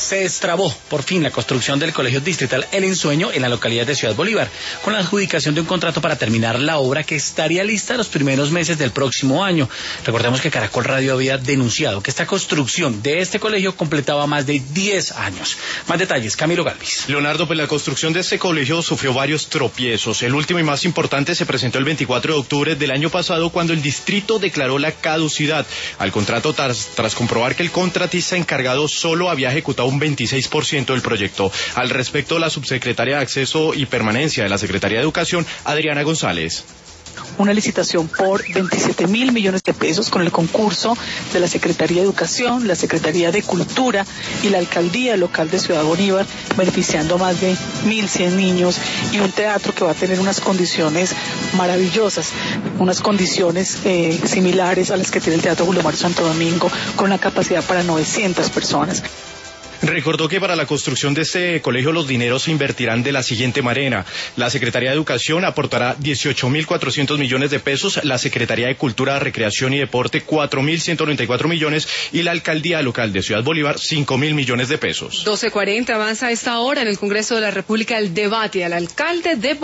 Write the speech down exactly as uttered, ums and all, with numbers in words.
Se destrabó por fin la construcción del Colegio Distrital El Ensueño en la localidad de Ciudad Bolívar, con la adjudicación de un contrato para terminar la obra que estaría lista los primeros meses del próximo año. Recordemos que Caracol Radio había denunciado que esta construcción de este colegio completaba más de diez años. Más detalles, Camilo Galvis. Leonardo, pues la construcción de este colegio sufrió varios tropiezos. El último y más importante se presentó el veinticuatro de octubre del año pasado, cuando el distrito declaró la caducidad al contrato tras, tras comprobar que el contratista encargado solo había ejecutado un veintiséis por ciento del proyecto. Al respecto, la subsecretaria de Acceso y Permanencia de la Secretaría de Educación, Adriana González. Una licitación por veintisiete mil millones de pesos con el concurso de la Secretaría de Educación, la Secretaría de Cultura y la Alcaldía Local de Ciudad Bolívar, beneficiando a más de mil cien niños, y un teatro que va a tener unas condiciones maravillosas, unas condiciones eh, similares a las que tiene el Teatro Julio Mario Santo Domingo, con una capacidad para novecientas personas. Recordó que para la construcción de este colegio los dineros se invertirán de la siguiente manera. La Secretaría de Educación aportará dieciocho mil cuatrocientos millones de pesos, la Secretaría de Cultura, Recreación y Deporte cuatro mil ciento noventa y cuatro millones y la Alcaldía Local de Ciudad Bolívar cinco mil millones de pesos. doce cuarenta avanza a esta hora en el Congreso de la República el debate al alcalde de